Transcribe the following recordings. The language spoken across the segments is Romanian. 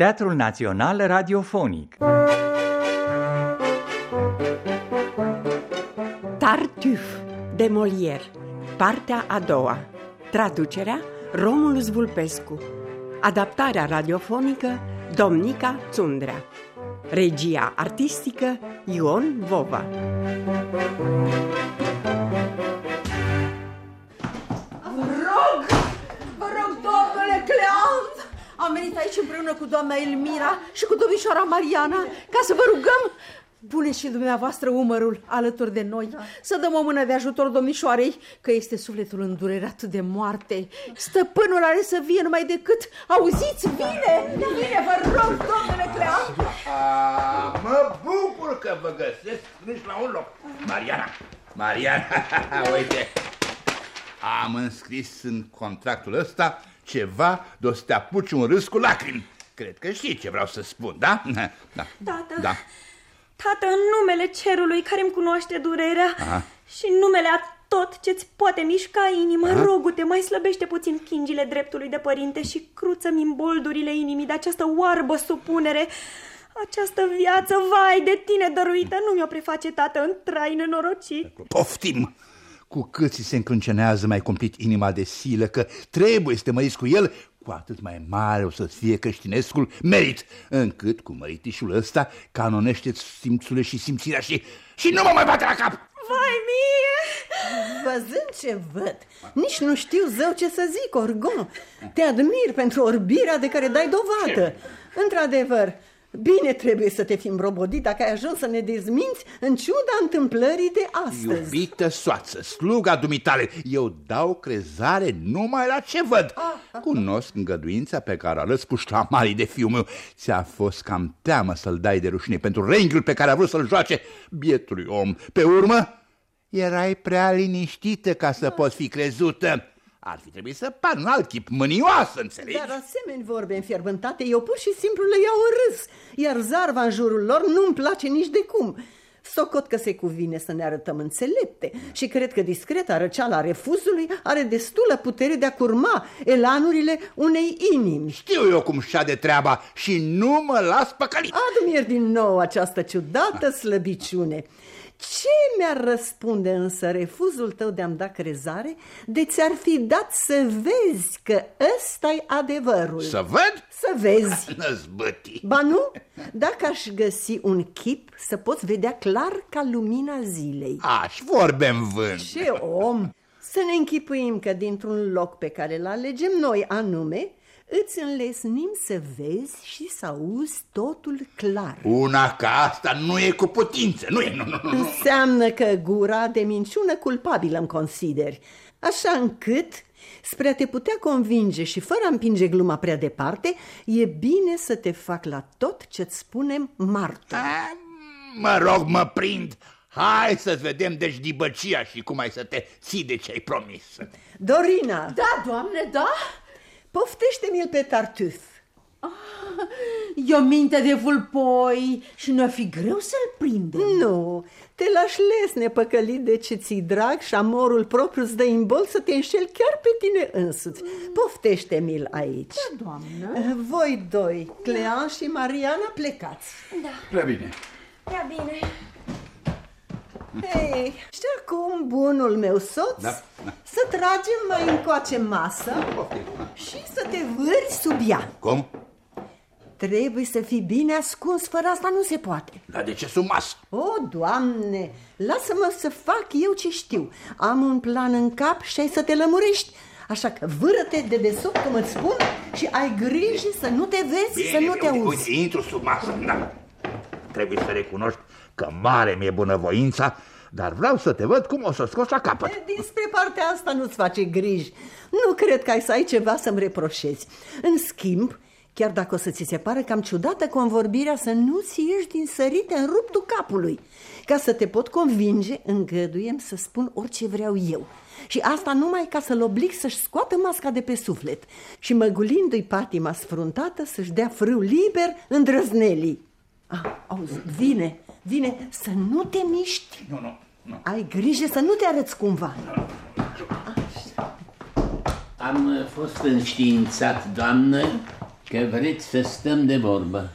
Teatrul Național Radiofonic. Tartuffe de Molière, partea a doua. Traducerea Romulus Vulpescu. Adaptarea radiofonică Domnica Țundrea. Regia artistică Ion Vova. Vă rog, domnule Cleant, am venit aici împreună cu doamna Elmira și cu domnișoara Mariana ca să vă rugăm, puneți și dumneavoastră umărul alături de noi, să dăm o mână de ajutor domnișoarei, că este sufletul îndurerat de moarte. Stăpânul are să vie numai decât, auziți, vine, vă rog, domnule Cleant. Mă bucur că vă găsesc nici la un loc. Mariana, uite, am înscris în contractul ăsta ceva de o să te apuci un râs cu lacrimi. Cred că știi ce vreau să spun, da? Tată, da. Tată, în numele cerului care îmi cunoaște durerea și în numele a tot ce-ți poate mișca inima, rogu-te, mai slăbește puțin chingile dreptului de părinte și cruță-mi în boldurile inimii de această oarbă supunere. Această viață, vai de tine dăruită, nu mi-o preface, tată, în trai nenorocit. Poftim! Cu cât ți se încrâncenează mai cumplit inima de silă că trebuie să te măriți cu el, cu atât mai mare o să-ți fie creștinescul merit, încât cu măritișul ăsta canonește-ți simțurile și simțirea și nu mă mai bate la cap! Vai mie! Văzând ce văd, nici nu știu zău ce să zic, Orgon. Te admir pentru orbirea de care dai dovadă. Într-adevăr, bine trebuie să te fi îmbrobodit dacă ai ajuns să ne dezminți în ciuda întâmplării de astăzi. Iubită soață, sluga dumitale, eu dau crezare numai la ce văd. Cunosc îngăduința pe care o arăți cu șlamarii de fiul meu. Ți-a fost cam teamă să-l dai de rușine pentru renghiul pe care a vrut să-l joace bietului om. Pe urmă, erai prea liniștită ca să poți fi crezută. Ar fi trebuit să par un alt chip mânioasă, înțelegi? Dar asemenea vorbe înfierbântate, eu pur și simplu le iau în râs, iar zarva în jurul lor nu-mi place nici de cum. Socot că se cuvine să ne arătăm înțelepte și cred că discreta răceala a refuzului are destulă putere de a curma elanurile unei inimi. Știu eu cum șade treaba și nu mă las păcălit. Adu-mi din nou această ciudată slăbiciune. Ce mi-ar răspunde însă refuzul tău de a-mi da crezare de ți-ar fi dat să vezi că ăsta-i adevărul? Să văd? Să vezi. Năzbătii. Ba nu? Dacă aș găsi un chip să poți vedea clar ca lumina zilei. Aș vorbe în vânt. Ce om! Să ne închipuim că dintr-un loc pe care îl alegem noi anume, îți înlesnim să vezi și să auzi totul clar. Una ca asta nu e cu putință, nu. Înseamnă că gura de minciună culpabilă îmi consideri, așa încât, spre a te putea convinge și fără a împinge gluma prea departe, e bine să te fac la tot ce-ți spunem martor. Mă rog, mă prind. Hai să-ți vedem deci dibăcia și cum ai să te ții de ce ai promis. Dorina! Da, doamne, da? Poftește-mi-l pe Tartuffe. E o minte de vulpoi și nu-ar fi greu să-l prindem. Nu, te lași lesne păcălit de ce ți-i drag și amorul propriu îți dă imbol să te înșeli chiar pe tine însuți. Poftește-mi-l aici. Da, doamnă. Voi doi, Cleant și Mariana, plecați. Da. Prea bine. Prea bine. Hei, și acum, bunul meu soț, să tragem mai încoace masă și să te vâri sub ea. Cum? Trebuie să fii bine ascuns, fără asta nu se poate. Dar de ce sub masă? O, Doamne, lasă-mă să fac eu ce știu. Am un plan în cap și ai să te lămurești. Așa că vâră-te de desubt, cum îți spun, și ai grijă să nu te vezi, bine, să nu te auzi. Uite, intru sub masă, da. Trebuie să recunoști că mare mi-e bunăvoința, dar vreau să te văd cum o să scoți la capăt. Dinspre partea asta nu-ți face griji. Nu cred că ai să ai ceva să-mi reproșezi. În schimb, chiar dacă o să ți se pare cam ciudată convorbirea, să nu-ți ieși din sărite în ruptul capului. Ca să te pot convinge, îngăduiem să spun orice vreau eu. Și asta numai ca să-l oblig să-și scoată masca de pe suflet și, măgulindu-i patima sfruntată, să-și dea frâu liber îndrăznelii. Auzi, vine, să nu te miști. Nu. Ai grijă să nu te arăți cumva. Am fost înștiințat, doamnă, că vreți să stăm de vorbă.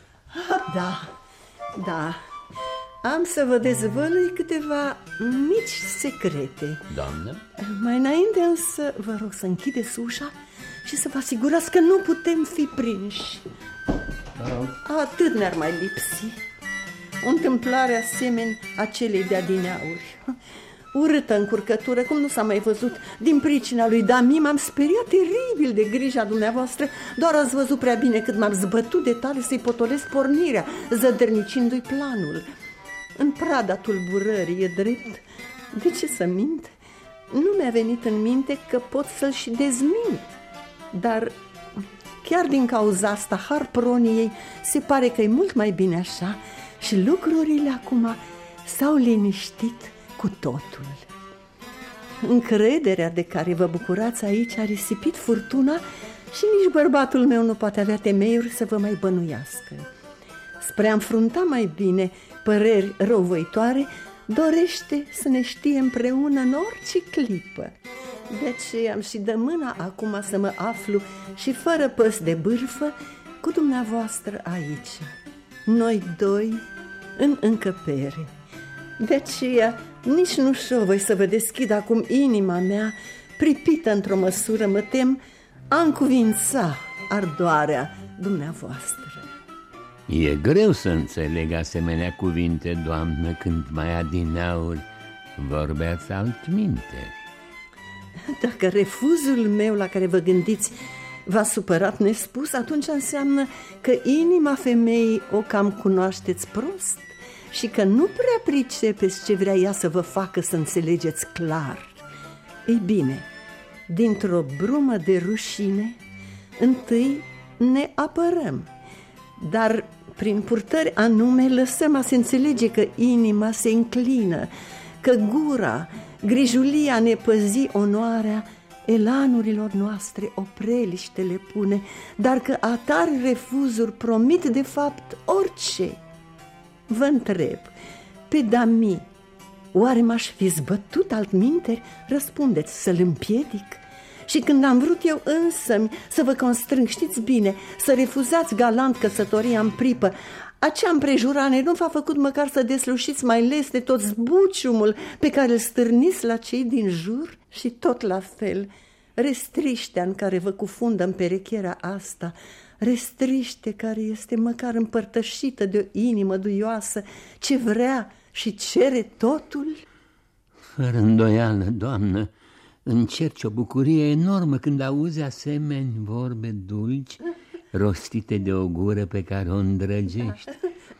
Da. Am să vă dezvălui câteva mici secrete. Doamnă? Mai înainte însă vă rog să închideți ușa și să vă asigurați că nu putem fi prinși. Atât ne-ar mai lipsi. O întâmplare asemeni acelei de adineauri. Urâtă încurcătură, cum nu s-a mai văzut. Din pricina lui Dami m-am speriat teribil de grija dumneavoastră. Doar ați văzut prea bine cât m-am zbătut de tare să-i potolesc pornirea, zădărnicindu-i planul. În prada tulburării, e drept. De ce să mint? Nu mi-a venit în minte că pot să-l și dezmint. Dar chiar din cauza asta, har proniei, se pare că e mult mai bine așa și lucrurile acum s-au liniștit cu totul. Încrederea de care vă bucurați aici a risipit furtuna și nici bărbatul meu nu poate avea temeiuri să vă mai bănuiască. Spre a înfrunta mai bine păreri răuvoitoare, dorește să ne știe împreună în orice clipă. De aceea am și de mâna acum să mă aflu și fără păs de bârfă cu dumneavoastră aici, noi doi în încăpere. De aceea nici nu șovăi să vă deschid acum inima mea, pripită într-o măsură, mă tem, a încuvința ardoarea dumneavoastră. E greu să înțeleg asemenea cuvinte, doamnă, când mai adineauri vorbeați altminte. Dacă refuzul meu la care vă gândiți v-a supărat nespus, atunci înseamnă că inima femeii o cam cunoașteți prost și că nu prea pricepeți ce vrea ea să vă facă să înțelegeți clar. Ei bine, dintr-o brumă de rușine, întâi ne apărăm, dar prin purtări anume lăsăm a se înțelege că inima se înclină, că gura, grijulia ne păzi onoarea, elanurilor noastre opreliște le pune, dar că atari refuzuri promit de fapt orice. Vă întreb, pe Dami, oare m-aș fi zbătut altminteri? Răspundeți, să-l împiedic? Și când am vrut eu însămi să vă constrâng, știți bine, să refuzați galant căsătoria în pripă, acea împrejurare nu v-a făcut măcar să deslușiți mai lesne tot zbuciumul pe care îl stârniți la cei din jur? Și tot la fel, restriștea în care vă cufundă în perecherea asta, restriște care este măcar împărtășită de o inimă duioasă, ce vrea și cere totul? Fără îndoială, doamnă, încerci o bucurie enormă când auzi asemeni vorbe dulci, rostite de o gură pe care o îndrăgești.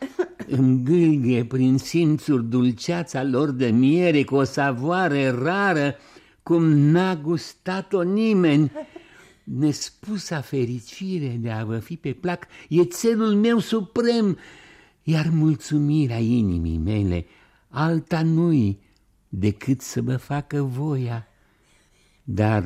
Îngâlghe prin simțuri dulceața lor de miere cu o savoare rară, cum n-a gustat-o nimeni. Nespusa fericire de a vă fi pe plac e țelul meu suprem, iar mulțumirea inimii mele alta nu-i decât să vă facă voia. Dar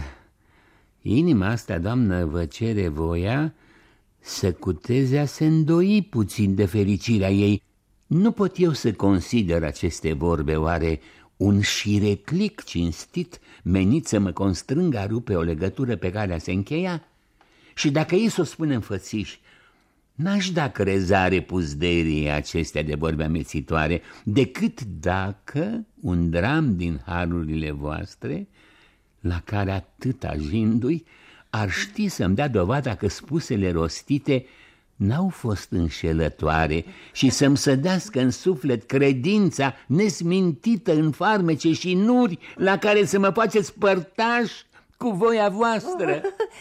inima asta, doamnă, vă cere voia să cuteze a se îndoi puțin de fericirea ei. Nu pot eu să consider aceste vorbe oare un șiretlic cinstit menit să mă constrângă a rupe o legătură pe care se încheia? Și dacă ei s-o spune în fățiș, n-aș da crezare puzderii acestea de vorbe amețitoare, decât dacă un dram din harurile voastre, la care atât ajindu-i, ar ști să-mi dea dovada că spusele rostite n-au fost înșelătoare și să-mi sădească în suflet credința nesmintită în farmece și nuri la care să mă faceți părtaș cu voia voastră.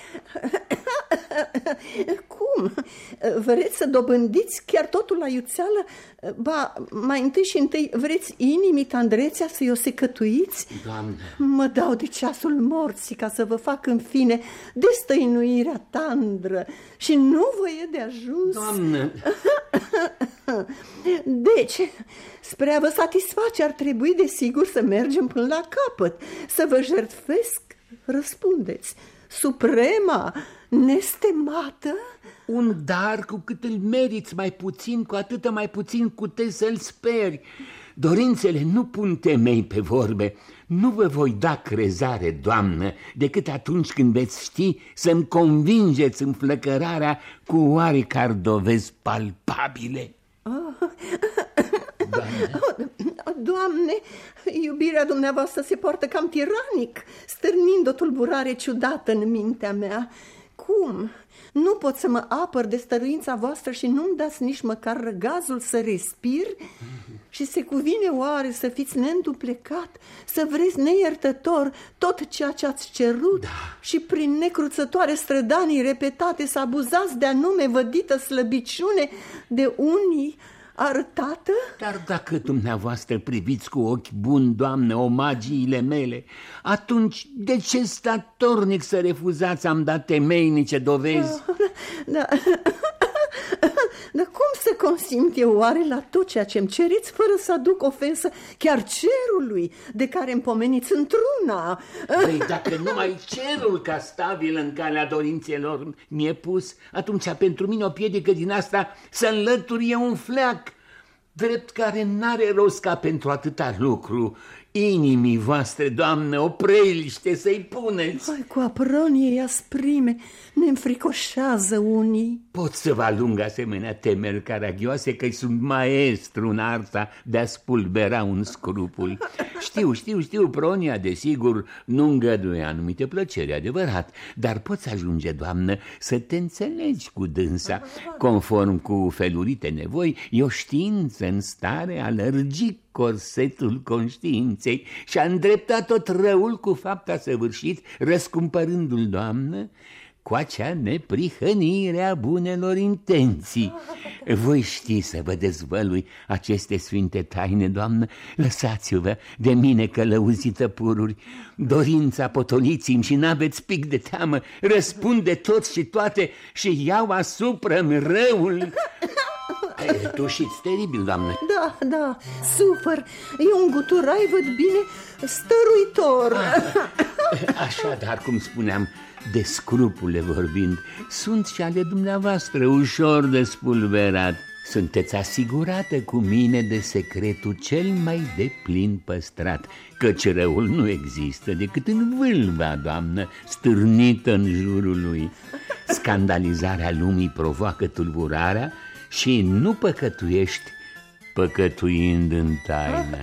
Cum? Vreți să dobândiți chiar totul la iuțeală? Ba, mai întâi și întâi vreți inimii tandrețea să-i o secătuiți? Doamne! Mă dau de ceasul morții ca să vă fac în fine destăinuirea tandră și nu vă e de ajuns. Doamne! Deci, spre a vă satisface ar trebui desigur să mergem până la capăt, să vă jertfesc, răspundeți, suprema, nestemată? Un dar cu cât îl meriți mai puțin, cu atât mai puțin cutezi să-l speri. Dorințele nu pun temei pe vorbe. Nu vă voi da crezare, doamnă, decât atunci când veți ști să-mi convingeți înflăcărarea cu oarecare dovezi palpabile. Doamne, iubirea dumneavoastră se poartă cam tiranic, stârnind o tulburare ciudată în mintea mea. Cum? Nu pot să mă apăr de stăruința voastră și nu-mi dați nici măcar răgazul să respir? Și se cuvine oare să fiți neînduplecat, să vreți neiertător tot ceea ce ați cerut și prin necruțătoare strădanii repetate să abuzați de anume vădită slăbiciune de unii arătată? Dar dacă dumneavoastră priviți cu ochi buni, doamnă, omagiile mele, atunci de ce statornic să refuzați am dat temeinice dovezi? Dar cum să consimt eu oare la tot ceea ce-mi cereți fără să aduc ofensă chiar cerului de care îmi pomeniți într-una? Păi dacă numai cerul ca stabil în calea dorințelor mi-e pus, atunci pentru mine o piedică din asta să înlături e un fleac, drept care n-are rost ca pentru atâta lucru. Inimii voastre, doamnă, o preliște să-i puneți. Hai, cu aproniei asprime ne înfricoșează unii. Pot să vă alung asemenea temeri caragioase că sunt maestru în arta de a spulbera un scrupul. Știu, Pronia, desigur, nu îngăduie anumite plăceri, adevărat, dar poți ajunge, doamnă, să te înțelegi cu dânsa. Conform cu felurite nevoi, e o știință în stare a lărgi corsetul conștiinței și a îndreptat tot răul cu fapta săvârșit, răscumpărându-l, doamnă, cu acea neprihănire a bunelor intenții. Voi ști să vă dezvălui aceste sfinte taine, doamnă. Lăsați-vă de mine călăuzită pururi. Dorința potoliți-mi și n-aveți pic de teamă. Răspund de toți și toate și iau asupra-mi răul. Ai tușiți teribil, doamnă. Da, sufăr. E un guturai, văd bine, stăruitor. Așadar, cum spuneam, de scrupule vorbind, sunt și ale dumneavoastră ușor de spulberat. Sunteți asigurată cu mine de secretul cel mai deplin păstrat, căci răul nu există decât în vâlva, doamnă, stârnită în jurul lui. Scandalizarea lumii provoacă tulburarea și nu păcătuiești păcătuind în taină.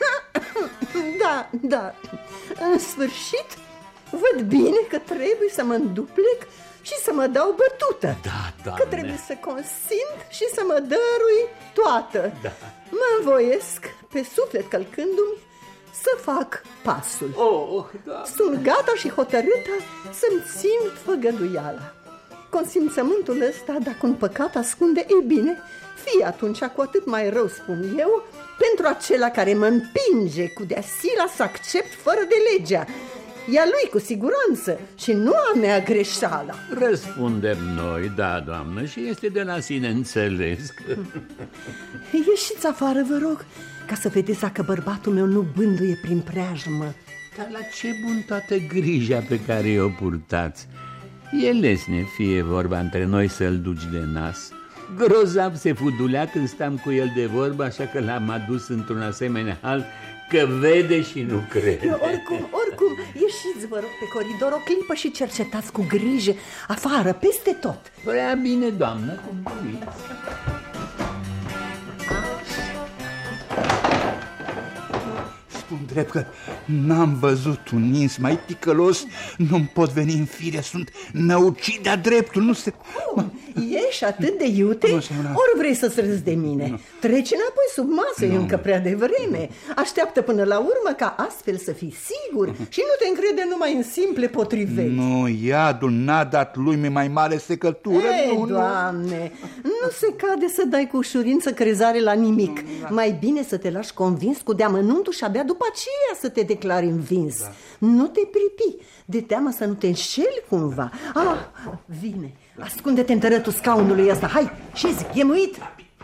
Da, în sfârșit văd bine că trebuie să mă înduplec și să mă dau bătută. Da, doamne. Că trebuie să consimt și să mă dărui toată. Da. Mă învoiesc, pe suflet călcându-mi, să fac pasul. Da. Sunt gata și hotărâtă să-mi simt făgăduiala. Consimțământul ăsta, dacă un păcat ascunde, e bine, fie atunci cu atât mai rău, spun eu, pentru acela care mă împinge cu de-a sila să accept fără de legea. E a lui cu siguranță și nu a mea greșeala. Răspundem noi, da, doamnă, și este de la sine înțeles. Ieșiți afară, vă rog, ca să vedeți dacă bărbatul meu nu bânduie prin preajmă. Dar la ce bun toată grija pe care o purtați? E lesne, fie vorba între noi, să-l duci de nas. Grozav se fudulea când stam cu el de vorbă, așa că l-am adus într-un asemenea hal că vede și nu crede. Oricum, ieșiți, vă rog, pe coridor o clipă și cercetați cu grijă afară, peste tot. Prea bine, doamnă, cum doriți. Spun drept că n-am văzut un ins mai ticălos, nu-mi pot veni în fire, sunt năucit de-a dreptul, nu se... Ești atât de iute? Ori vrei să-ți râzi de mine? Treci înapoi sub masă, e încă prea devreme. Așteaptă până la urmă ca astfel să fii sigur și nu te încrede numai în simple potriveli. Nu, iadul n-a dat lui mai mare secătură. Doamne, nu se cade să dai cu ușurință crezare la nimic. Mai bine să te lași convins cu deamănuntul și abia după aceea să te declari învins. Nu te pripi, de teamă să nu te înșeli cumva. Vine, ascunde-te în tărătul scaunului ăsta. Hai, șezi, ghemuit.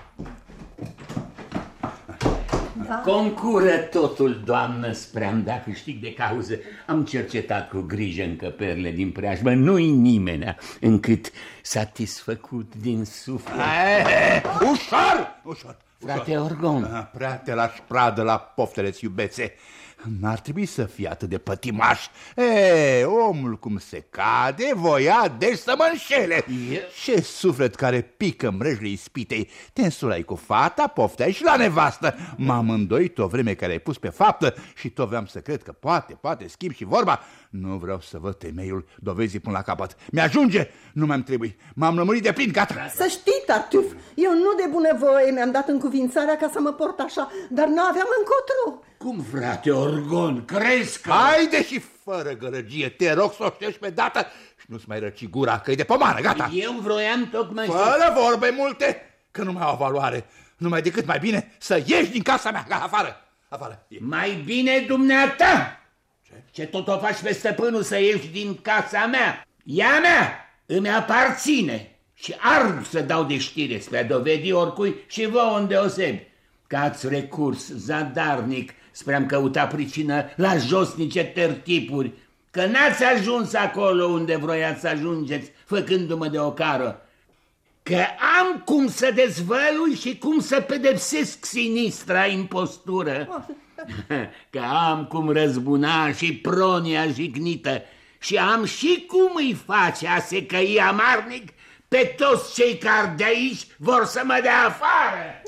Concură totul, doamnă, spre-am da câștig de cauză. Am cercetat cu grijă încăperile din preajmă, nu-i nimenea încât satisfăcut din suflet. Ușor! Frate Orgon. Prea te lași pradă la poftele-ți iubețe. N-ar trebui să fii atât de pătimaș. Omul cum se cade voia deci să mă înșele. Ce suflet care pică mrejile ispitei. Te însulai cu fata, pofteai și la nevastă. M-am îndoit o vreme care ai pus pe faptă și tot vreau să cred că poate schimb și vorba. Nu vreau să văd temeiul dovezii până la capăt. Mi-ajunge, nu mai-mi trebuie. M-am lămurit de plin, gata. Să știi, Tartuf, eu nu de bunăvoie mi-am dat încuvințarea ca să mă port așa, dar nu aveam încotro. Cum, frate Orgon, crezi că... Haide și fără gărăgie, te rog să o ștești pe dată și nu-ți mai răci gura, că e de pomană, gata. Eu vroiam tocmai Fără vorbe multe, că nu mai au valoare. Numai decât mai bine să ieși din casa mea, afară. Mai bine dumneata! Ce tot o faci pe stăpânul să ieși din casa mea? Ea mea îmi aparține și arg să dau de știre spre a dovedi oricui și vouă îndeosebi că ați recurs zadarnic spre a-mi căuta pricină la josnice tertipuri, că n-ați ajuns acolo unde vroiați să ajungeți făcându-mă de ocară, că am cum să dezvălui și cum să pedepsesc sinistra impostură, că am cum răzbuna și pronia jignită și am și cum îi face a se căi amarnic pe toți cei care de aici vor să mă dea afară.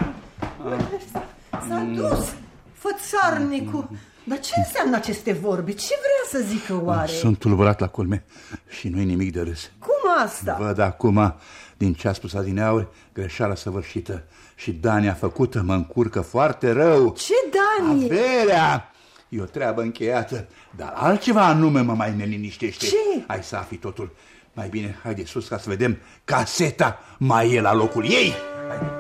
S-a dus fățarnicul. Dar ce înseamnă aceste vorbe? Ce vrea să zică oare? Sunt tulburat la culme și nu-i nimic de râs. Cum asta? Văd acum, din ce a spus adineauri, greșeala săvârșită. Și Dania făcută mă încurcă foarte rău. Ce Danie? Averea! E o treabă încheiată, dar altceva anume mă mai neliniștește. Ce? Hai să afli totul. Mai bine, hai de sus ca să vedem caseta mai e la locul ei. Hai.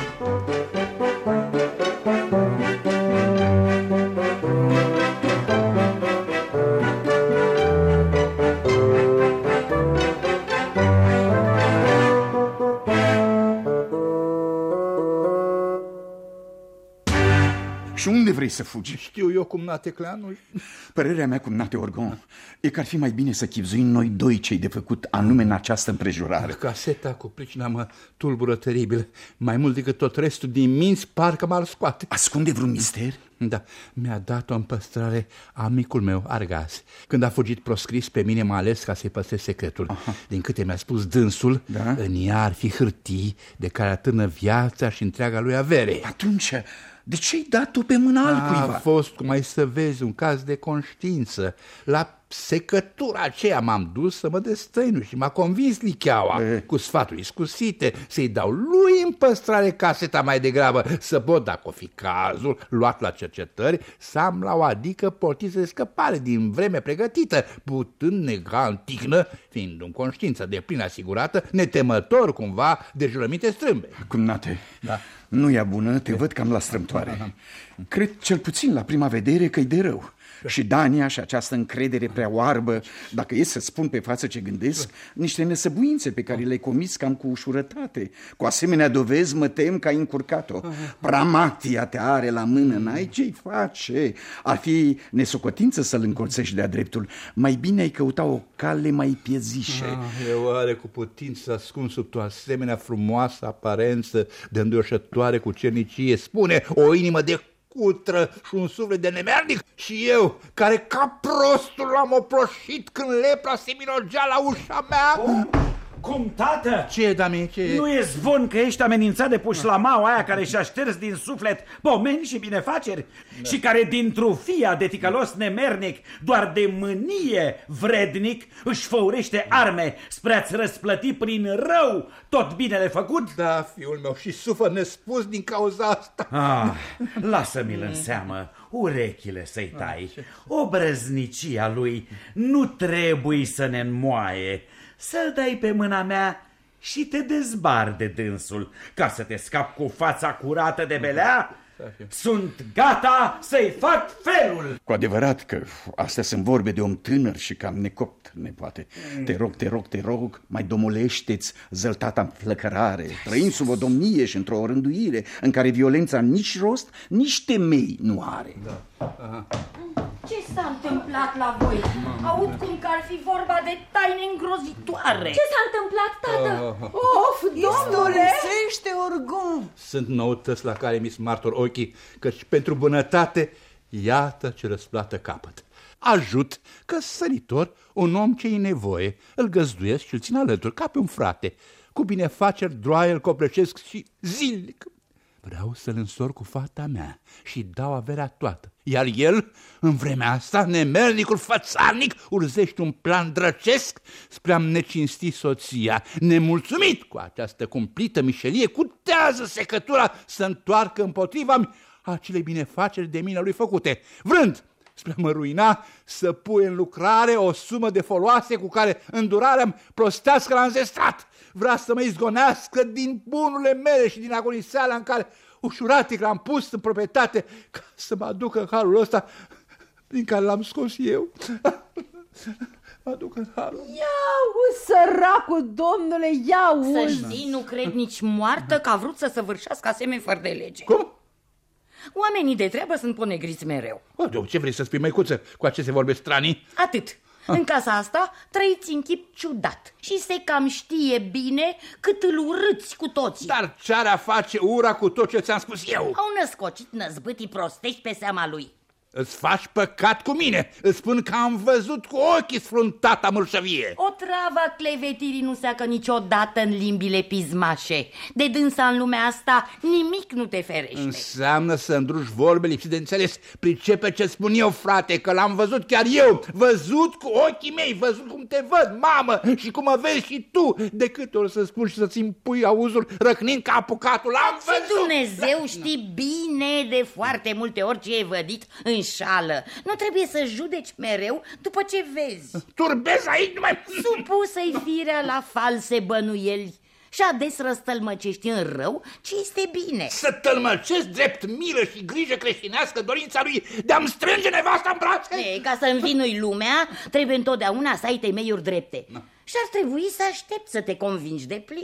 Și unde vrei să fugi? Știu eu, cumnate Cleanu. Părerea mea, cumnate Orgon, e că ar fi mai bine să chibzuim noi doi ce-i de făcut anume în această împrejurare. Caseta cu pricina mă tulbură teribil. Mai mult decât tot restul din minți, parcă m-ar scoate. Ascunde vreun mister? Da, mi-a dat-o în păstrare amicul meu, Argas. Când a fugit proscris, pe mine m-a ales ca să-i păstrez secretul. Aha. Din câte mi-a spus dânsul, da? În ea ar fi hârtii de care atârnă viața și întreaga lui avere. Atunci, de ce-ai dat-o pe mâna altcuiva? A fost, cum ai să vezi, un caz de conștiință. La secătura aceea m-am dus să mă destăinu și m-a convins licheaua cu sfaturi iscusite să-i dau lui în păstrare caseta mai degrabă, să pot, dacă o fi cazul, luat la cercetări, să am la o adică portiță de scăpare din vreme pregătită, putând nega în tignă, fiind în conștiință de plin asigurată, netemător cumva de jurăminte strâmbe. Cumnate, da. Nu e bună, te văd cam la strâmtoare. Cred cel puțin la prima vedere că-i de rău. Și Dania și această încredere prea oarbă, dacă e să spun pe față ce gândesc, niște nesăbuințe pe care le-ai comis cam cu ușurătate. Cu asemenea dovezi mă tem că ai încurcat-o. Pramatia te are la mână, n-ai ce-i face. Ar fi nesocotință să-l încolțești de-a dreptul. Mai bine ai căuta o cale mai piezișe. E oare cu putință să ascund sub o asemenea frumoasă aparență de înduioșătoare cu cernicie? Spune, o inimă de cutră și un suflet de nemernic? Și eu, care ca prostul l-am oploșit când lepra se minogea la ușa mea? Cum, tată? Ce, Dami, ce? Nu e zvon că ești amenințat de pușlamaua aia care și-a șters din suflet pomeni și binefaceri? Da. Și care dintr-o fia de ticălos nemernic, doar de mânie vrednic, își făurește arme spre a-ți răsplăti prin rău tot binele făcut? Da, fiul meu, și sufăr nespus din cauza asta. Lasă-mi-l în seamă, urechile să-i tai. Obrăznicia lui nu trebuie să ne înmoaie. Să-l dai pe mâna mea și te dezbar de dânsul, ca să te scap cu fața curată de belea. Sunt gata să-i fac felul. Cu adevărat că astea sunt vorbe de om tânăr și cam necopt, nepoate. Te rog, mai domolește-ți zăltata înflăcărare. Trăim sub o domnie și într-o rânduire în care violența nici rost, nici temei nu are. Ce s-a întâmplat la voi? Aud cum că ar fi vorba de taine îngrozitoare. Ce s-a întâmplat, tată? Of, domnule! Istulisește, Orgon! Sunt noutăți la care mi-s martor ochii, căci pentru bunătate, iată ce răsplată capăt. Ajut căsăritor un om ce-i nevoie, îl găzduiesc și îl țin alături, ca pe un frate. Cu binefaceri droaie îl copleșesc și zilnic. Vreau să-l însor cu fata mea și dau averea toată. Iar el, în vremea asta, nemernicul fățarnic, urzește un plan drăcesc spre a-mi necinsti soția. Nemulțumit cu această cumplită mișelie, cutează secătura să întoarcă împotriva acelei binefaceri de mine lui făcute, vrând, spre a mă ruina, să pui în lucrare o sumă de foloase cu care îndurarea-mi prostească l-a înzestrat. Vrea să mă izgonească din bunurile mele și din agoniseala în care ușuratic l-am pus în proprietate ca să mă aducă halul ăsta prin care l-am scos eu. Mă aducă în halul. Ia-uzi, săracul domnule, ia-uzi! Să știi, nu cred nici moartă că a vrut să săvârșească asemenea fără de lege. Cum? Oamenii de treabă sunt ponegriți mereu. Ce vrei să spui, măicuță, cu aceste vorbe stranii? Atât. În casa asta trăiți în chip ciudat și se cam știe bine cât îl urâți cu toții. Dar ce-ar a face ura cu tot ce ți-am spus eu? Au născocit năzbâtii prostești pe seama lui. Îți faci păcat cu mine. Îți spun că am văzut cu ochii sfruntata mărșăvie. O travă clevetirii nu seacă niciodată în limbile pizmașe. De dânsa în lumea asta nimic nu te ferește. Înseamnă să îndruși vorbe lipsit de înțeles. Pricepe ce spun eu, frate, că l-am văzut chiar eu. Văzut cu ochii mei, văzut cum te văd, mamă, și cum mă vezi și tu. De câte ori să spun și să-ți impui auzul răcnind ca apucatul. L-am văzut. Și Dumnezeu știi bine de foarte multe ori ce e vădit înșală. Nu trebuie să judeci mereu după ce vezi. Turbezi aici numai... Supusă-i firea la false bănuieli și ades răstălmăcești în rău ce este bine. Să tălmăcesc drept milă și grijă creștinească dorința lui de a-mi strânge nevasta în brațe? Ca să învinui lumea, trebuie întotdeauna să ai temeiuri drepte. Și ar trebui să aștepți să te convingi de plin.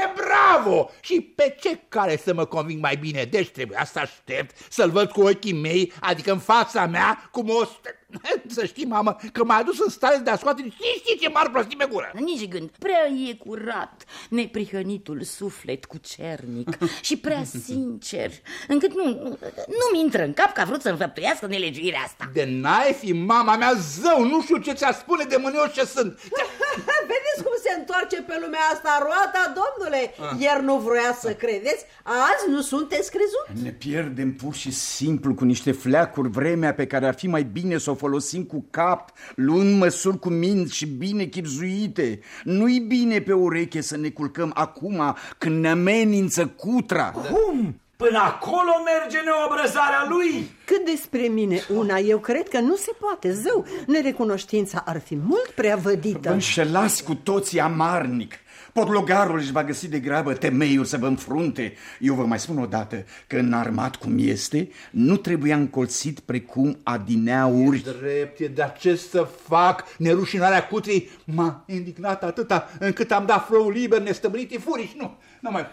Bravo! Și pe ce care să mă conving mai bine? Deci trebuia să aștept să-l văd cu ochii mei, adică în fața mea, cum o... Să știi, mamă, că m-a adus în stare de a scoate știi ce mari prostii pe gură. Nici gând, prea e curat neprihănitul suflet cu cernic și prea sincer, încât nu-mi intră în cap că a vrut să înfăptuiască nelegiuirea asta. De n-ai fi mama mea zău, nu știu ce ți-a spune de mânios ce sunt. Vedeți cum se întoarce pe lumea asta roata, domnule? Iar nu vroia să credeți, azi nu sunteți crezut. Ne pierdem pur și simplu cu niște fleacuri vremea pe care ar fi mai bine să o folosim cu cap, luând măsuri cu minți și bine chipzuite. Nu-i bine pe ureche să ne culcăm acum când ne amenință cutra. Cum? Până acolo merge neobrăzarea lui? Cât despre mine una, eu cred că nu se poate, zău. Nerecunoștința ar fi mult prea vădită. Vă înșelați cu toții amarnic. Podlogarul își va găsi de grabă temeiuri să vă înfrunte. Eu vă mai spun odată că înarmat cum este, nu trebuia încolțit precum adineauri. Drept, dar ce să fac? Nerușinarea cutrii m-a indignat atâta încât am dat flowul liber nestămânit furii și nu mai...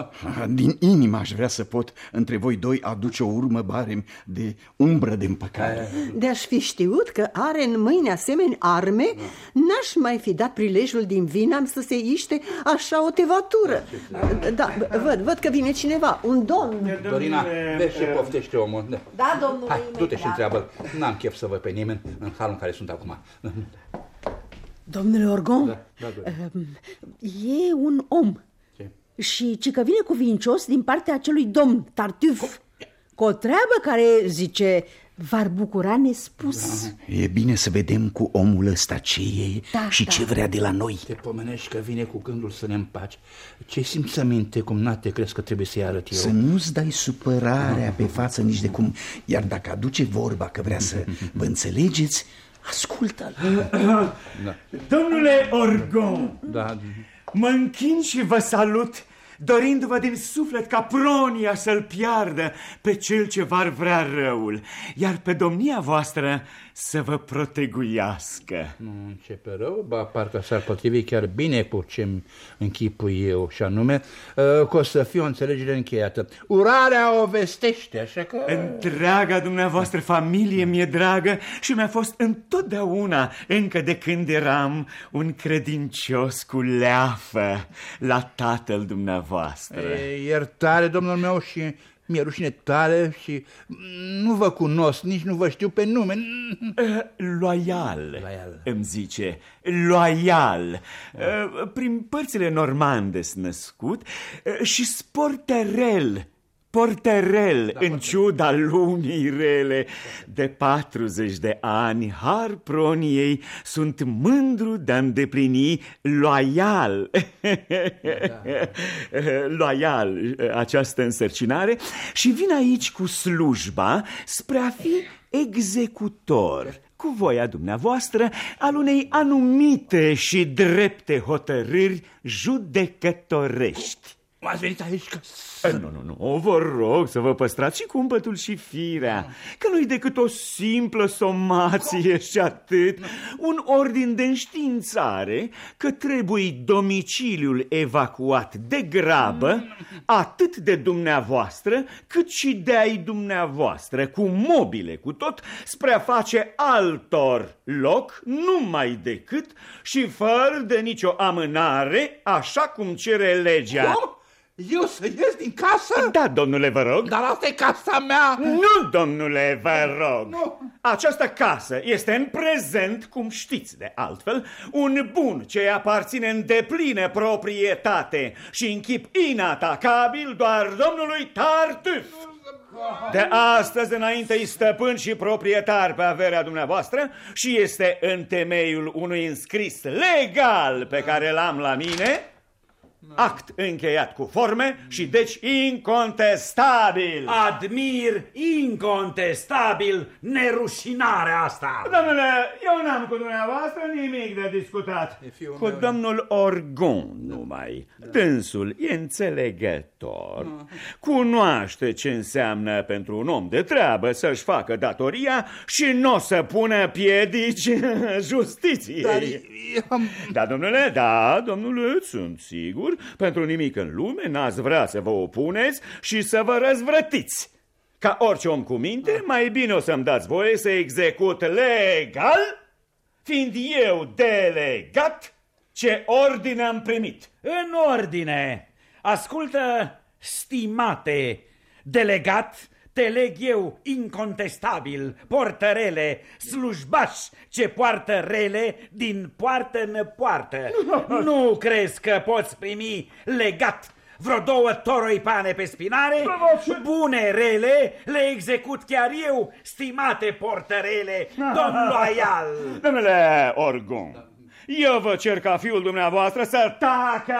Din inimă aș vrea să pot între voi doi aduce o urmă barem de umbră de împăcare. De-aș fi știut că are în mâini asemenea arme, n-aș mai fi dat prilejul din vina să se iște așa o tevatură. Da, văd că vine cineva, un domn. Dorina, vezi ce poftește omul. Da, domnule. Hai, du-te și întreabă. N-am chef să văd pe nimeni în halul în care sunt acum. Domnule Orgon, Da, e un om. Și ci că vine cuvincios din partea acelui domn Tartuf, cu o treabă care, zice, v-ar bucura nespus. E bine să vedem cu omul ăsta ce e și ce vrea de la noi. Te pomenești că vine cu gândul să ne împaci. Ce simțăminte cum n-te crezi că trebuie să-i arăt eu? Să nu-ți dai supărarea pe față nici de cum. Iar dacă aduce vorba că vrea să vă înțelegeți, ascultă-l. Domnule Orgon, Da. mă închin și vă salut, dorindu-vă din suflet ca Pronia să-l piardă pe cel ce v-ar vrea răul, iar pe domnia voastră să vă proteguiască. Nu începe rău, ba parcă s-ar potrivi chiar bine cu ce-mi închipui eu, și anume că o să fie o înțelegere încheiată. Urarea o vestește, așa că... Întreaga dumneavoastră familie mi-e dragă și mi-a fost întotdeauna, încă de când eram un credincios cu leafă la tatăl dumneavoastră. Iertare, domnul meu, și mi-e rușine tare și nu vă cunosc, nici nu vă știu pe nume. Loial, îmi zice, loial. Prin părțile normande s născut și sporterel. Porterel, în ciuda lumii rele. De 40 de ani, har proniei, sunt mândru de a îndeplini loial. Loial această însărcinare și vin aici cu slujba spre a fi executor, cu voia dumneavoastră, al unei anumite și drepte hotărâri judecătorești. M-ați venit aici ca... Nu, vă rog să vă păstrați și cumpătul și firea, că nu-i decât o simplă somație și atât, un ordin de înștiințare că trebuie domiciliul evacuat de grabă, atât de dumneavoastră, cât și de ai dumneavoastră, cu mobile, cu tot, spre a face altor loc, numai decât și fără de nicio amânare, așa cum cere legea. Eu să ies din casă? Da, domnule, vă rog. Dar asta e casa mea. Nu, domnule, vă rog. Nu. Această casă este în prezent, cum știți de altfel, un bun ce aparține în deplină proprietate și în chip inatacabil doar domnului Tartuf. De astăzi înainte-i stăpân și proprietar pe averea dumneavoastră și este în temeiul unui înscris legal pe care l-am la mine... Act încheiat cu forme și deci incontestabil. Admir incontestabil nerușinarea asta. Domnule, eu n-am cu dumneavoastră nimic de discutat. Cu domnul Orgon numai. Dânsul e înțelegător. Cunoaște ce înseamnă pentru un om de treabă să-și facă datoria și nu o să pună piedici justiției. Da, domnule, sunt sigur. Pentru nimic în lume n-ați vrea să vă opuneți și să vă răzvrătiți. Ca orice om cu minte, mai bine o să-mi dați voie să execut legal, fiind eu delegat, ce ordine am primit. În ordine. Ascultă, stimate delegat, te leg eu incontestabil, portărele, slujbași ce poartă rele din poartă în poartă. Nu crezi că poți primi legat vreo 2 toroipane pe spinare? Bune rele le execut chiar eu, stimate portărele, domn loial. Domnule Orgon, eu vă cer ca fiul dumneavoastră să tacă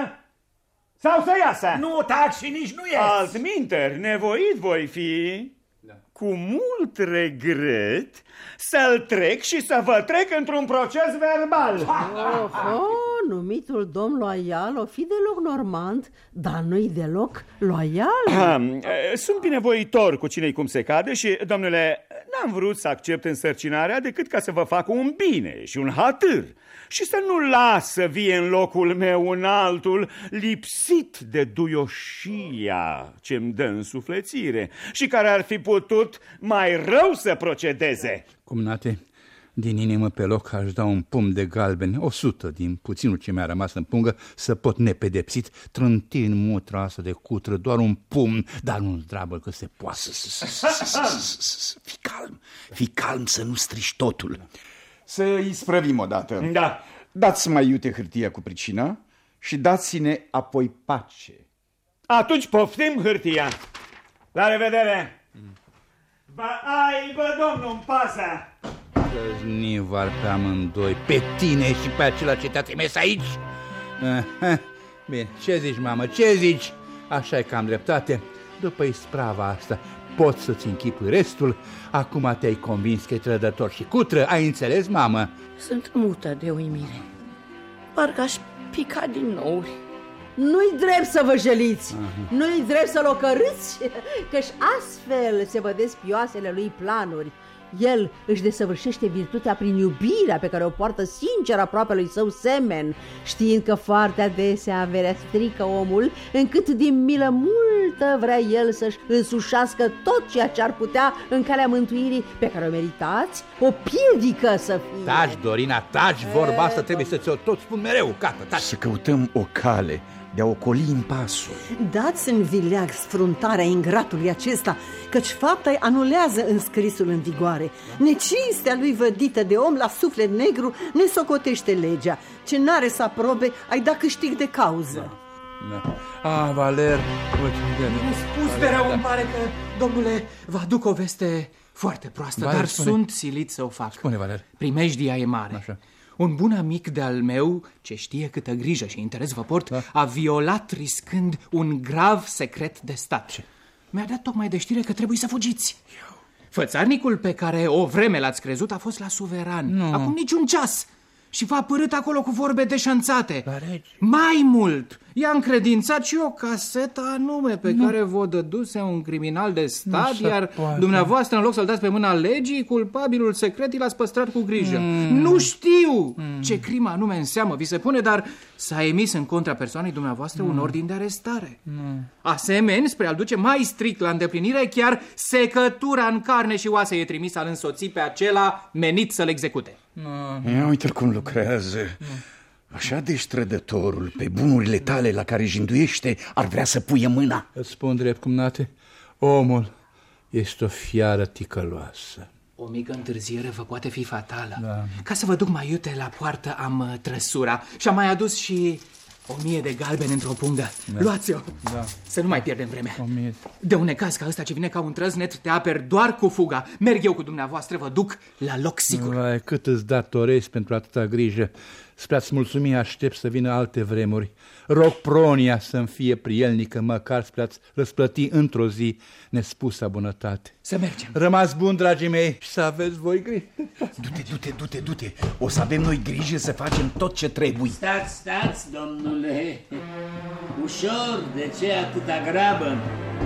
sau să iasă. Nu tac și nici nu ies. Altminteri, nevoit voi fi, cu mult regret, să-l trec și să vă trec într-un proces verbal. Numitul domn loial o fi deloc normand, dar nu-i deloc loial. Sunt binevoitor cu cine-i cum se cade și, domnule, n-am vrut să accept însărcinarea decât ca să vă fac un bine și un hatâr și să nu las să vie în locul meu un altul lipsit de duioșia ce-mi dă însuflețire și care ar fi putut mai rău să procedeze. Cumnate, din inimă pe loc aș da un pumn de galbeni, 100 din puținul ce mi-a rămas în pungă, să pot nepedepsit trânti în mutra asta de cutră, doar un pumn, dar nu zdravă că se poate. Fii calm să nu strici totul. Să-i sprăvim odată. Da. Dați mai iute hârtia cu pricina și dați-ne apoi pace. Atunci poftim hârtia. La revedere. Vă aibă domnul în pasă. Nivar pe amândoi, pe tine și pe acela ce te-a trimis aici. Bine, ce zici, mamă, ce zici? Așa e că am dreptate. După isprava asta poți să-ți închipui restul. Acum te-ai convins că e trădător și cutră, ai înțeles, mamă? Sunt mută de uimire. Parcă aș pica din nou. Nu-i drept să vă jeliți, nu-i drept să-l ocărâți, că-și astfel se vădesc pioasele lui planuri. El își desăvârșește virtutea prin iubirea pe care o poartă sincer aproape lui său semen, știind că foarte adesea averea strică omul, încât din milă multă vrea el să-și însușească tot ceea ce ar putea în calea mântuirii pe care o meritați, o piedică să fie. Taci, Dorina, taci, vorba asta trebuie să ți-o tot spun mereu, gata, taci. Să căutăm o cale de a ocoli impasul. Dați în vileag sfruntarea ingratului acesta, căci fapta îi anulează înscrisul în vigoare. Necinstea lui vădită de om la suflet negru ne socotește legea. Ce n-are să aprobe, ai da câștig de cauză. Valer, Spus mereu, îmi pare că, domnule, vă aduc o veste foarte proastă, Valer, dar spune. sunt silit să o fac. Spune, Valer. Primejdia e mare. Așa. Un bun amic de-al meu, ce știe câtă grijă și interes vă port, a violat riscând un grav secret de stat. Ce? Mi-a dat tocmai de știre că trebuie să fugiți. Fățarnicul pe care o vreme l-ați crezut a fost la suveran. Acum niciun ceas. Și v-a părât acolo cu vorbe deșanțate. La regi. Mai mult, i-a încredințat și o casetă anume pe care vă dăduse un criminal de stat, iar dumneavoastră, în loc să-l dați pe mâna legii, culpabilul secret l-ați păstrat cu grijă. Nu știu ce crimă anume înseamnă, vi se pune, dar s-a emis în contra persoanei dumneavoastră un ordin de arestare. Asemeni, spre a-l duce mai strict la îndeplinire, chiar secătura în carne și oase e trimis al însoții pe acela menit să-l execute. Ia uite-l cum lucrează. Așa deci trădătorul, pe bunurile tale la care jinduiește, ar vrea să puie mâna. Îți spun drept, cumnate, omul este o fiară ticăloasă. O mică întârziere vă poate fi fatală. Ca să vă duc mai iute la poartă am trăsura și am mai adus și 1000 de galbeni într-o pungă. Luați-o, să nu mai pierdem vremea. 1000. De un necaz ca ăsta ce vine ca un trăznet, te aperi doar cu fuga. Merg eu cu dumneavoastră, vă duc la loc sigur. Vai, cât îți datorezi pentru atâta grijă. Spre a-ți mulțumi aștept să vină alte vremuri. Rog Pronia să-mi fie prielnică, măcar spre a-ți răsplăti într-o zi nespusa bunătate. Să mergem. Rămas bun, dragii mei, și să aveți voi grijă. Du-te. O să avem noi grijă să facem tot ce trebuie. Stați, domnule. Ușor, de ce atâta grabă?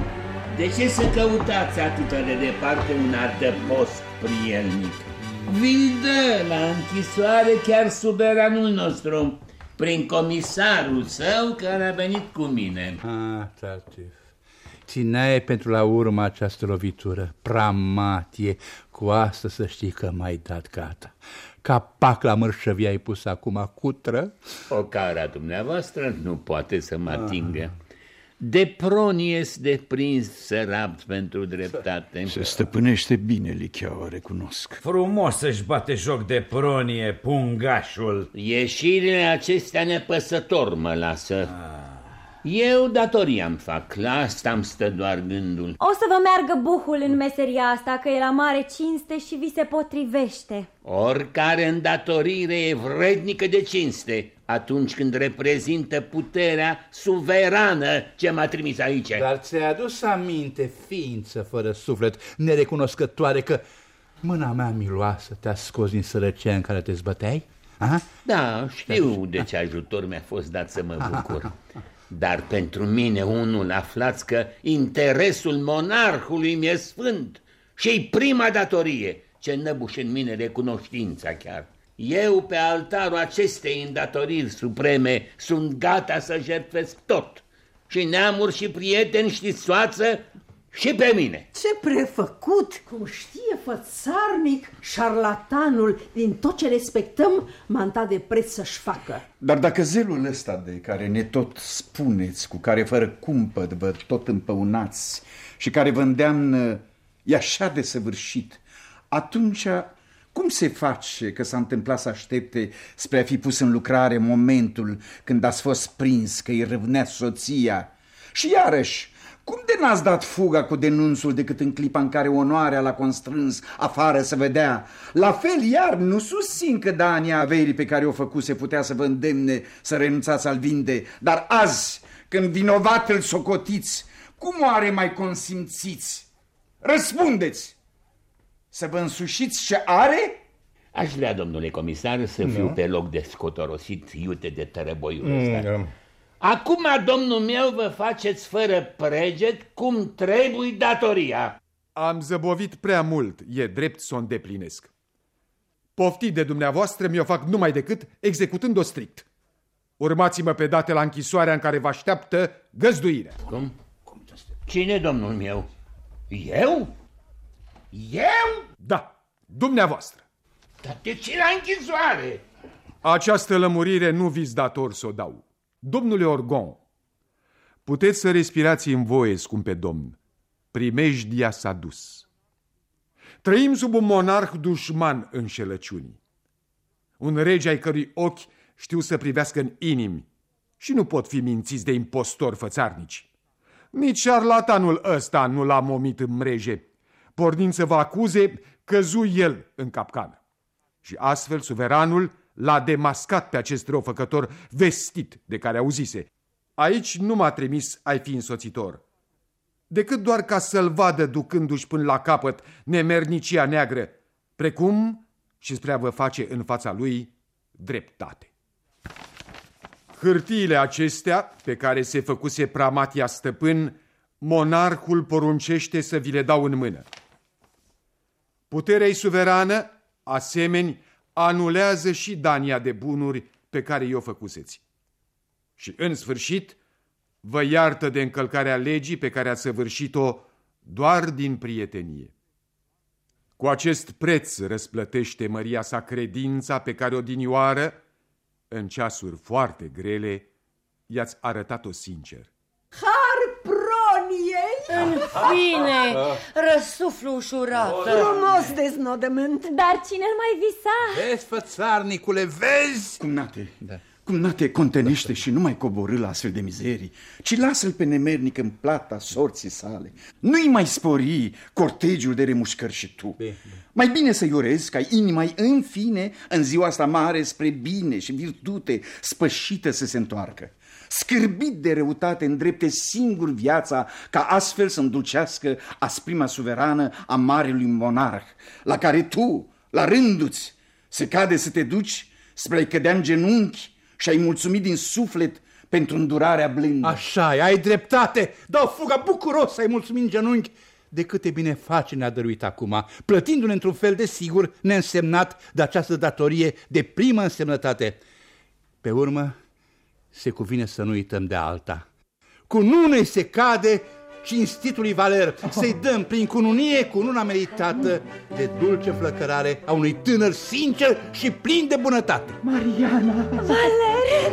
De ce să căutați atât de departe un adăpost prielnic? Vi-l dă la închisoare chiar suveranul nostru, prin comisarul său care a venit cu mine. Tartuf, țineai pentru la urmă această lovitură, pramatie, cu asta să știi că m-ai dat gata. Capac la mărșăvie ai pus acum cutră. O cara dumneavoastră nu poate să mă atingă. De pronies de prins sărapt pentru dreptate. Se stăpânește bine licheaua, recunosc. Frumos să-și bate joc de pronie, pungașul. Ieșirile acestea nepăsător mă lasă. Eu datoria îmi fac, la asta îmi stă doar gândul. O să vă meargă buhul în meseria asta, că e la mare cinste și vi se potrivește. Oricare îndatorire e vrednică de cinste atunci când reprezintă puterea suverană ce m-a trimis aici. Dar ți-ai adus aminte, ființă fără suflet, nerecunoscătoare, că mâna mea miloasă te-a scos din sărăcia în care te zbăteai? Aha? Da, știu de ce ajutor mi-a fost dat să mă bucur. Dar pentru mine unul aflați că interesul monarhului mi-e sfânt și-i prima datorie ce năbușe în mine recunoștința chiar. Eu pe altarul acestei îndatoriri supreme sunt gata să jertfesc tot. Și neamuri și prieteni, știți, soață, și pe mine. Ce prefăcut! Cum știe fățarnic, șarlatanul, din tot ce respectăm, m-a dat de preț să-și facă. Dar dacă zelul ăsta de care ne tot spuneți, cu care fără cumpăt vă tot împăunați și care vă îndeamnă e așa de săvârșit, atunci cum se face că s-a întâmplat să aștepte spre a fi pus în lucrare momentul când ați fost prins că îi râvnea soția? Și iarăși, cum de n-ați dat fuga cu denunțul decât în clipa în care onoarea l-a constrâns afară să vedea? La fel, iar nu susțin că Dania averii pe care o făcuse putea să vă îndemne să renunțați al vinde, dar azi, când vinovat îl socotiți, cum oare mai consimțiți? Răspundeți! Să vă însușiți ce are? Aș vrea, domnule comisar, să fiu pe loc de scotorosit iute de tărăboiul ăsta. Acum, domnul meu, vă faceți fără preget cum trebuie datoria. Am zăbovit prea mult, e drept să o îndeplinesc. Poftit de dumneavoastră mi-o fac numai decât executând-o strict. Urmați-mă pe date la închisoarea în care vă așteaptă găzduirea. Cum? Cine, domnul meu? Eu? Eu? Da, dumneavoastră. Dar de ce la închisoare? Această lămurire nu vi-s dator să o dau. Domnule Orgon, puteți să respirați în voie, scumpe domn. Primejdia s-a dus. Trăim sub un monarh dușman înșelăciunii. Un rege ai cărui ochi știu să privească în inimi și nu pot fi mințiți de impostori fățarnici. Nici șarlatanul ăsta nu l-a momit în mreje, pornind să vă acuze, căzu el în capcană. Și astfel suveranul l-a demascat pe acest răufăcător vestit de care auzise. Aici nu m-a trimis ai fi însoțitor, decât doar ca să-l vadă ducându-și până la capăt nemernicia neagră, precum și spre a vă face în fața lui dreptate. Hârtiile acestea, pe care se făcuse pramatia stăpân, monarhul poruncește să vi le dau în mână. Puterea-i suverană, asemeni, anulează și dania de bunuri pe care i-o făcuseți. Și, în sfârșit, vă iartă de încălcarea legii pe care ați săvârșit-o doar din prietenie. Cu acest preț răsplătește măria sa credința pe care odinioară, în ceasuri foarte grele, i-ați arătat-o sincer. Harproniei! În fine, răsuflu ușurată. Frumos deznodământ. Dar cine-l mai visa? Vezi, fățarnicule, vezi? Cumnate, Cumnate, contenește și nu mai coborî la astfel de mizerii, ci lasă-l pe nemernic în plata sorții sale. Nu-i mai spori cortegiul de remușcări și tu. Mai bine să-i urezi ca inima-i în fine, în ziua asta mare, spre bine și virtute spășită să se întoarcă. Scârbit de răutate îndrepte singur viața, ca astfel să îndulcească asprima suverană a marelui monarh, la care tu, la rânduți, se cade să te duci spre a-i cădea în genunchi și ai mulțumit din suflet pentru îndurarea blândă. Așa, ai dreptate. Dau fuga bucuros să-i mulțumim în genunchi de câte bine face ne-a dăruit acum, plătindu-ne într-un fel de sigur neînsemnat de această datorie de primă însemnătate. Pe urmă, se cuvine să nu uităm de alta. Cu nune se cade cinstitului Valer, să-i dăm prin cununie cununa meritată de dulce flăcărare a unui tânăr sincer și plin de bunătate. Mariana! Valer!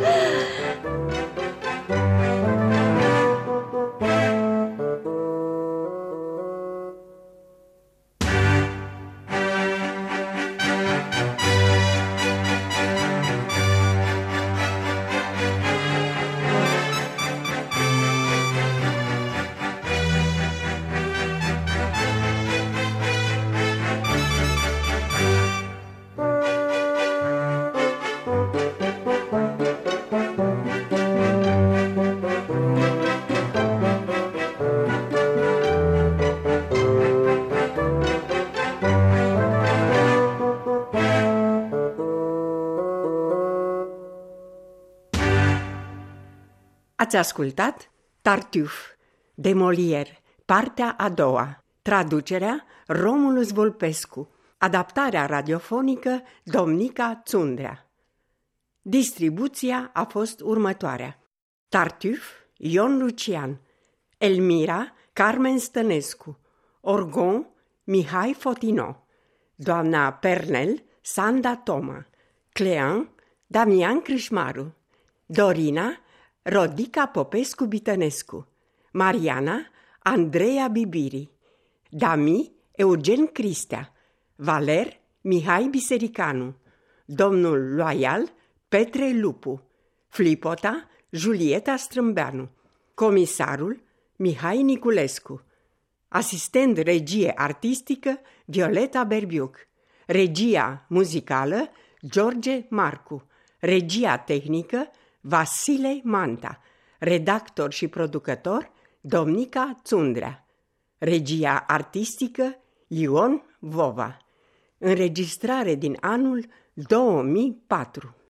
Ați ascultat Tartuffe de Molière, partea a doua, traducerea Romulus Vulpescu, adaptarea radiofonică Domnica Țundrea. Distribuția a fost următoarea: Tartuffe, Ion Lucian; Elmira, Carmen Stănescu; Orgon, Mihai Fotino; doamna Pernel, Sanda Toma; Clean, Damian Crișmaru; Dorina, Rodica Popescu-Bitănescu; Mariana, Andreea Bibiri; Dami, Eugen Cristea; Valer, Mihai Bisericanu; domnul Loial, Petre Lupu; Flipota, Julieta Strâmbeanu; comisarul, Mihai Niculescu; asistent regie artistică, Violeta Berbiuc; regia muzicală, George Marcu; regia tehnică, Vasile Manta; redactor și producător, Domnica Țundrea; regia artistică, Ion Vova; înregistrare din anul 2004.